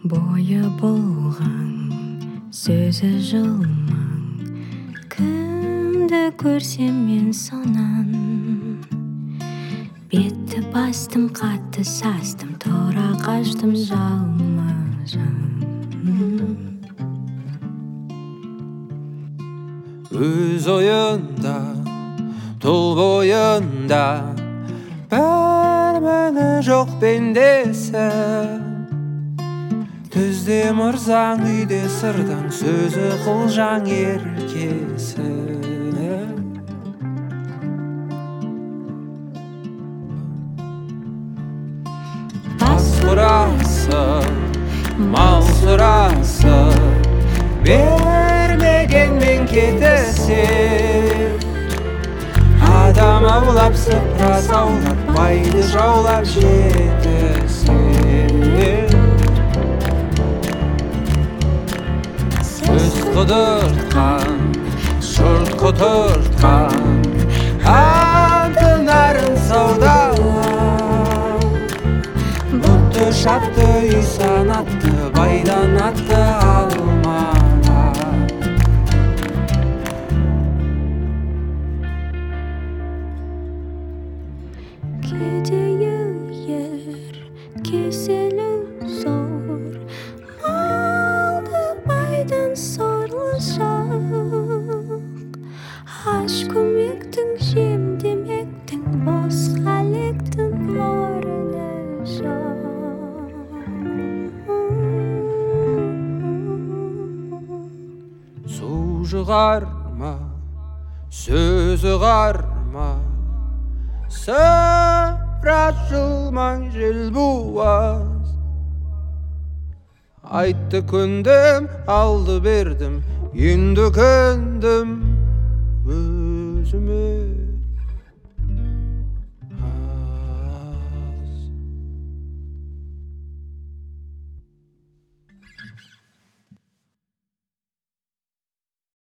Бойы болған сөзі жылмаң, кімді көрсем мен сонан. Бетті бастым, қатты састым, тұра қаштым жалма-жан. Өз ойында, тұл бойында, бір мәні жоқ пендесі. Түзде мырзаң, үйде сырдаң, сөзі қылжаң еркесі. Бас құрасы, мал сұрасы, бермегенмен кетесі. Адам аулап, сыпыра саулап, байды жаулап жетесі. Сөз құдыртқан, жұрт құтыртқан, атын арын саудалап, бұтты шапты үй санатты, байдан атты алмалап. Кедейі ер, кеселі зор, малды байдан сорлы жақ. Аш көмектің, жем демектің, бос қалектің орны жоқ. Су жығарма, сөзі қарма, сыпыра жылмаң жел буаз. Айтты көндім, алды бердім, енді көндім өзіме.